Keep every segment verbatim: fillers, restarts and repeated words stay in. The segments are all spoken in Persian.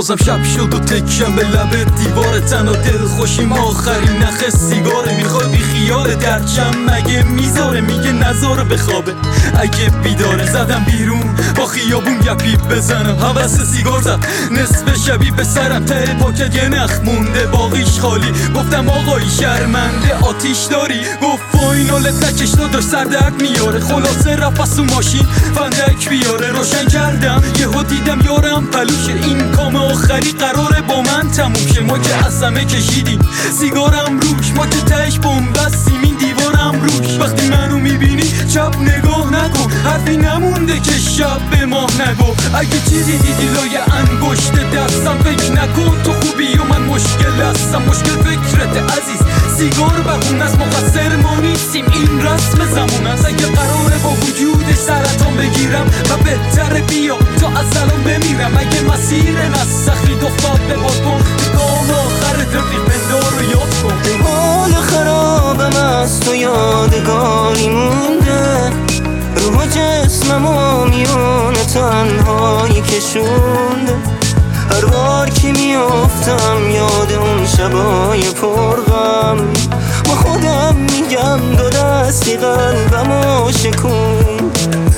بازم شب شد و تکیم به لب دیوار تن و دل خوشیم آخرین نخ سیگاره. میخوای بی خیال درچم مگه میذاره، میگه نذاره بخوابه اگه بیداره. زدم بیرون با خیابون یپی بزنم، حوث سیگار زد نصف شبی به سرم، ته پاکت یه نخ مونده باقیش خالی. گفتم آقایی شرمنده آتیش داری؟ گفت فاینال تکش داشت سردرد میاره. خلاصه رفت از تو ماشین فندک بیاره. روشن کردم یهو دیدم یارم پلوشه، این کام آخری قراره با من تموم شه. ما که از همه کشیدیم سیگارم روش، ما که تهش بومبستیم این دیوارم روش. وقتی منو میبینی چپ نگاه نکن، حرفی نمونده که شب به ماه نگو. اگه چیزی دیدی لای انگشت دستم فکر نکن تو خوبی و من مشکل هستم. مشکل فکرت عزیز، سیگار بخون از مقصر ما نیستیم، این رسم زمان است. اگه قراره با وجود سرطان بگیرم و بهتره بیا تا از الان بمیرم. اگه مسیر نسخی دختاد به باد کن، گام آخر رفیق بندار رو یاد کن. حال خرابم از تو یادگاری مونده، روح جسمم و میون تنهایی کشونده. هر بار که میافتم یاد اون شبای پرغم، با خودم میگم دو دستی قلبمو شکون.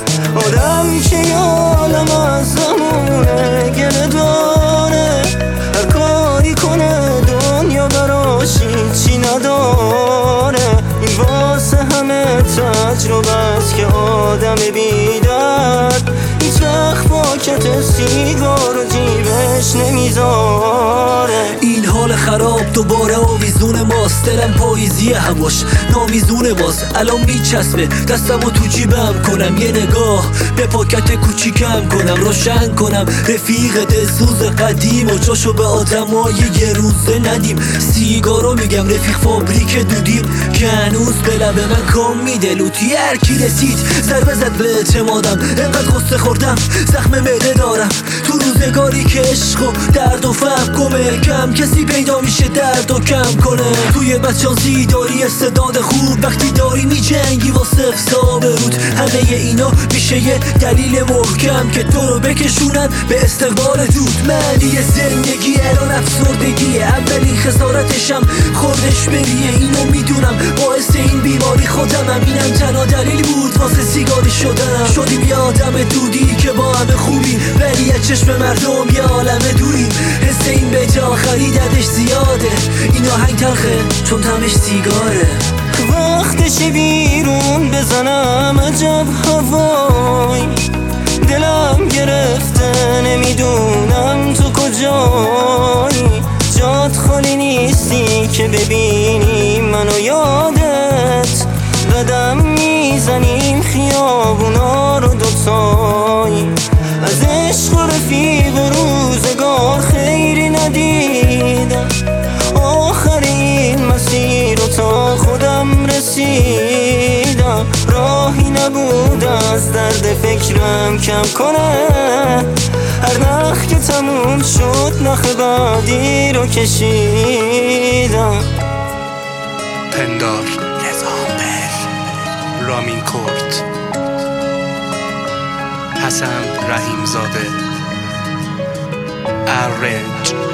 آدم که یالم از زمونه گله داره، هر کاری کنه دنیا براش چی نداره. این واسه همه تجربه است که آدم بیدرد هیچ وقت پاکت سیگار و جیبش نمیذاره. این حال خراب دوباره آویزون ماست، دلم پاییزی هواش نامیزونه باز. الان میچسبه دستمو تو جیبم کنم، یه نگاه به پاکت کوچیکم کنم. روشن کنم رفیق دلسوز قدیم و جاشو به آدمای یه روزه ندیم. سیگارو میگم رفیق فابریک دودیم که هنوز به لب من کام میده. لوتی هر کی رسید ضربه زد به اعتمادم، انقدر قصه خوردم زخم معده دارم. تو روزگاری که عشق و درد و فهم گمه، کم کسی پیدا میشه درد و کم کنه. توی بچانسی داری استعداد خوب، وقتی داری میجنگی واسه افساب رود. همه اینا میشه یه دلیل محکم که تو رو بکشونن به استقبال دود. معنی زندگی الان افسردگیه، اولین خسارتشم خوردش بریه. اینو میدونم باعث این بیماری خودمم، اینم تنها دلیل بود واسه سیگاری شدنم. شدیم یه آدم دودی که با همه خوبی، ولی از چشم مردم یه عالم دوریم. حس این بیت آخری دردش زیاده، این آهنگ تلخه چون طعمش سیگاره. وقتشه بیرون بزنم عجب هوای، دلم گرفته نمیدونم تو کجایی. جات خالی نیستی که ببینی منو یادت، قدم میزنیم خیابونا رو دوتایی. از عشق و رفیق و روزگار خیری ندیدم، آخر این مسیر رو تا خودم رسیدم. راهی نبود از درد فکرم کم کنه، هر نخ که تموم شد نخ بعدی رو کشیدم. پندار نظامبر، رامین کورت، حسن رحیم زاده، ارنج